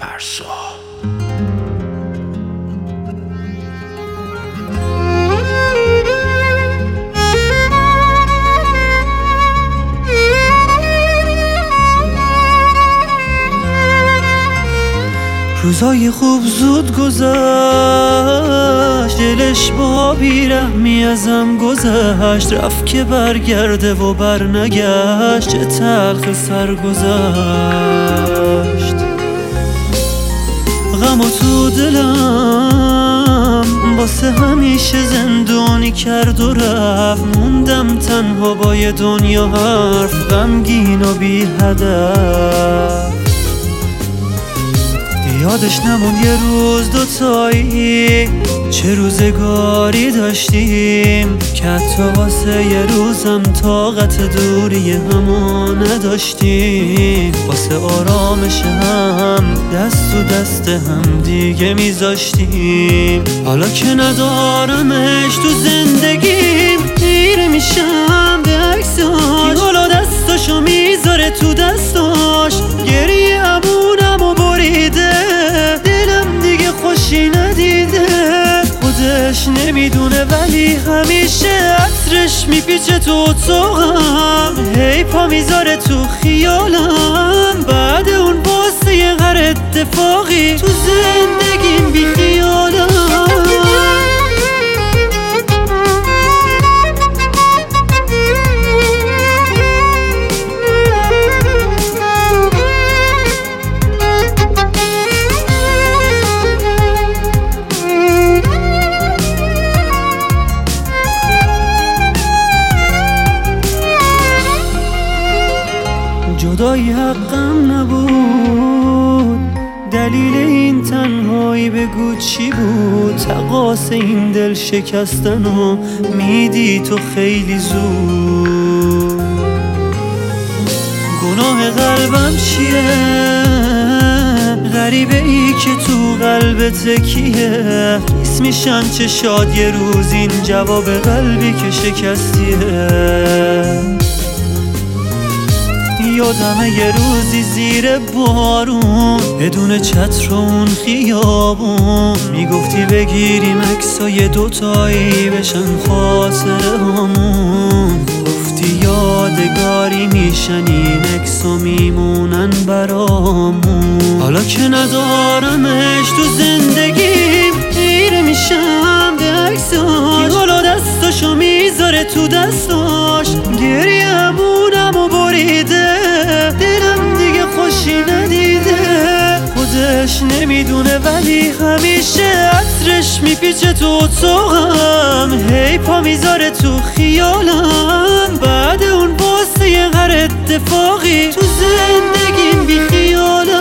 ارسا. روزای خوب زود گذشت، دلش با بیرحمی ازم گذشت. رفت که برگرده و برنگشت، چه تلخ سر گذشت. غم و تو دلم واسه همیشه زندانی کرد و رفت. موندم تنها با یه دنیا حرف، غمگین و بی هدف. یادش نموند یه روز دوتایی، چه روزگاری داشتیم که حتی واسه یه روزم طاقت دوری همو نداشتیم. واسه آرامش هم دست تو دست هم دیگه میذاشتیم. حالا که ندارمش تو زندگیم، خیره میشم به عکساش. حالا دستاشو میذاره تو دستاش، گریه همونمو بریده. دلم دیگه خوشی ندیده، خودش نمیدونه ولی همیشه عطرش میپیچه تو اتاقم. هی پا میذاره تو خیالم، بعد اون واسه یه هر اتفاقی تو زندگیم بی خیالم. جدایی حقم نبود، دلیل این تنهایی بگو چی بود؟ تقاس این دل شکستنو میدی تو خیلی زود. گناه قلبم چیه؟ غریبه ای که تو قلبت کیه؟ نیست میشن چشاد یه روز این جواب قلبی که شکستیه. یادمه یه روزی زیر بارون، بدون چتر و اون خیابون، میگفتی بگیریم عکسای دوتایی بشن خاطره همون. گفتی یادگاری میشن این عکسا میمونن برامون. حالا که ندارمش تو زندگیم، خیره میشم به عکساش. حالا دستاشو میذاره تو دستاش، گریه همونمو بریده. دلم دیگه خوشی ندیده، خودش نمیدونه ولی همیشه عطرش میپیچه تو اتاقم. هی پا میذاره تو خیالم، بعد اون واسه یه هر اتفاقی تو زندگیم بی خیالم.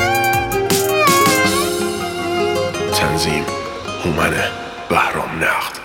تنظیم هومن بهرام نقد.